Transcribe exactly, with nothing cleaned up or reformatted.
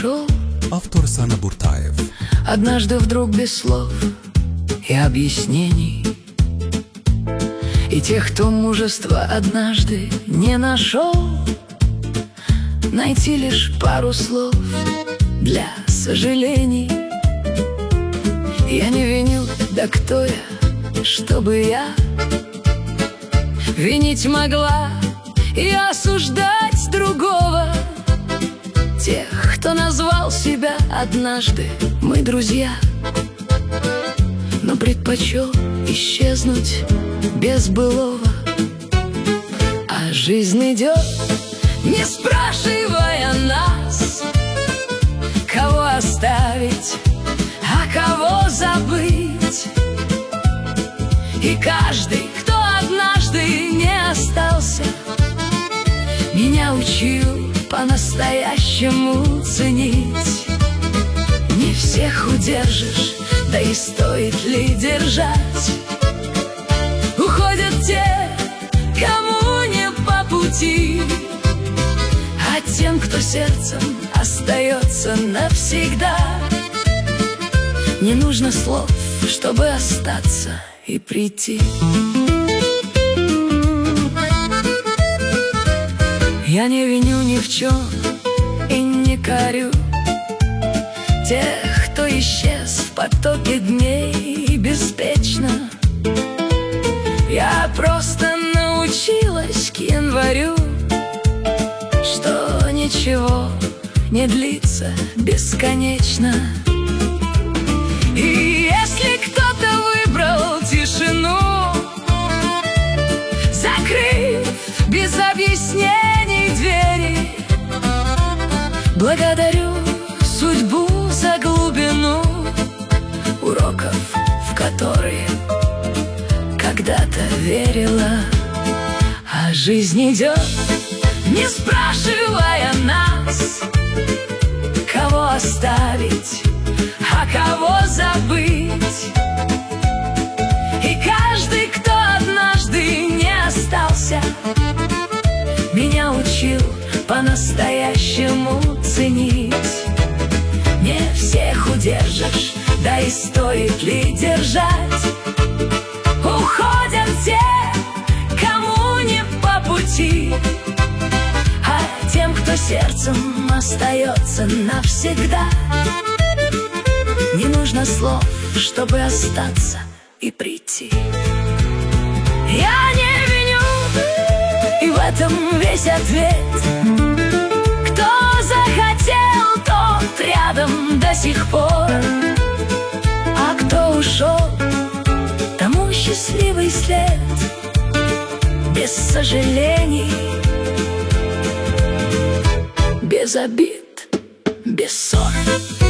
ушел. Автор Сана Буртаев. Однажды вдруг без слов и объяснений, и тех, кто мужества однажды не нашел, найти лишь пару слов для сожалений. Я не виню, да кто я, чтобы я винить могла и осуждать другого. Тех, кто назвал себя однажды мы друзья, но предпочел исчезнуть без былого. А жизнь идет, не спрашивая нас, кого оставить, а кого забыть. И каждый, кто однажды не остался, меня учил по-настоящему ценить. Не всех удержишь, да и стоит ли держать. Уходят те, кому не по пути, а тем, кто сердцем остается навсегда, не нужно слов, чтобы остаться и прийти. Я не виню ни в чем и не корю тех, кто исчез в потоке дней беспечно. Я просто научилась к январю, что ничего не длится бесконечно. И если кто-то выбрал тишину, закрыв без объяснений двери, благодарю судьбу за глубину уроков, в которые когда-то верила. А жизнь идет, не спрашивая нас, кого оставить, а кого забыть. И каждый, кто однажды не остался, меня учил по-настоящему ценить. Не всех удержишь, да и стоит ли держать. Уходят те, кому не по пути, а тем, кто сердцем остается навсегда, не нужно слов, чтобы остаться и прийти. Я не виню, и в этом весь ответ. Кто захотел, тот рядом до сих пор, а кто ушел, тому счастливый след, без сожалений, без обид, без ссор.